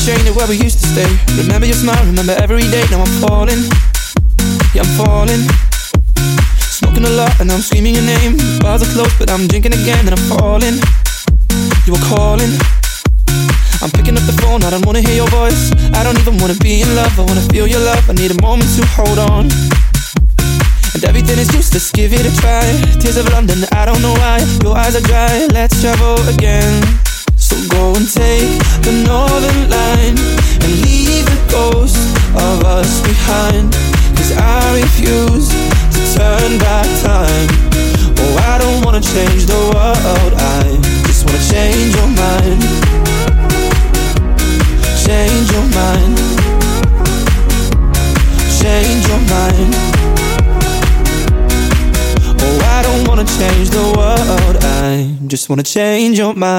train to where we used to stay. Remember your smile, remember every day. Now I'm falling, yeah I'm falling. Smoking a lot and I'm screaming your name. Bars are closed but I'm drinking again. And I'm falling, you were calling. I'm picking up the phone, I don't wanna hear your voice. I don't even wanna be in love, I wanna feel your love. I need a moment to hold on. And everything is useless, give it a try. Tears of London, I don't know why. Your eyes are dry, let's travel again. So go and take the northern line and leave the ghost of us behind. Cause I refuse to turn back time. Oh, I don't wanna change the world, I just wanna change your mind. Change your mind. Change your mind. Oh, I don't wanna change the world, I just wanna change your mind.